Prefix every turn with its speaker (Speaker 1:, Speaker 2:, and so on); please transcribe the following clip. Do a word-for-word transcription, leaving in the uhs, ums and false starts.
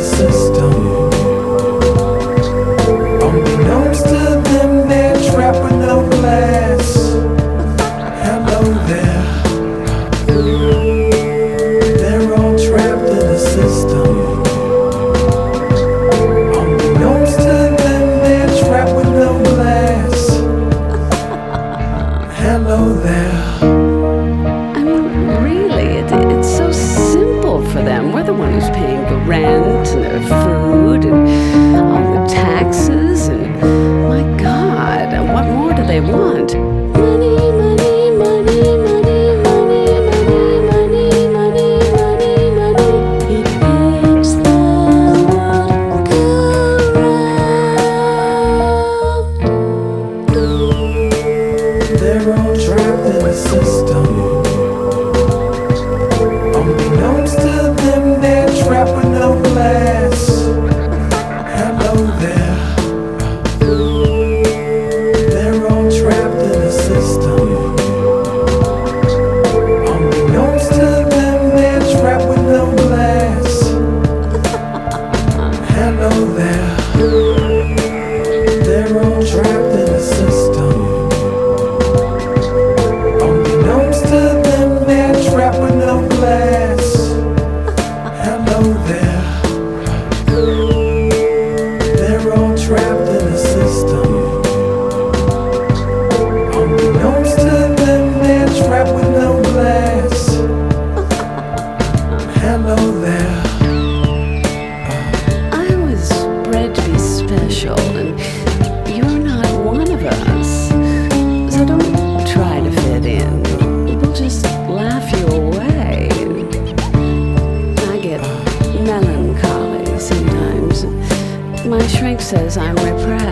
Speaker 1: the system. Unbeknownst to them, they're trapped with no glass. Hello there. They're all trapped in the system. Unbeknownst to them, they're trapped with no glass. Hello there.
Speaker 2: For them, we're the one who's paying the rent and their food and all the taxes, and my God, what more do they want? Money, money, money, money, money, money, money, money, money, money. It makes the world go round.
Speaker 1: They're all trapped in the system. Unbeknownst to them, they're trapped with no glass. Hello there. They're all trapped in the system. Unbeknownst to them, they're trapped with no glass. Hello there. They're all trapped in the system. Unbeknownst to them, they're trapped with no glass. Hello there. They're all trapped in the system. Unbeknownst to them, they're trapped with no glass. Hello there.
Speaker 2: I was bred to be special, and you're not one of us. So don't try to fit in. We'll just laugh you away. I get melancholy sometimes. My shrink says I'm repressed.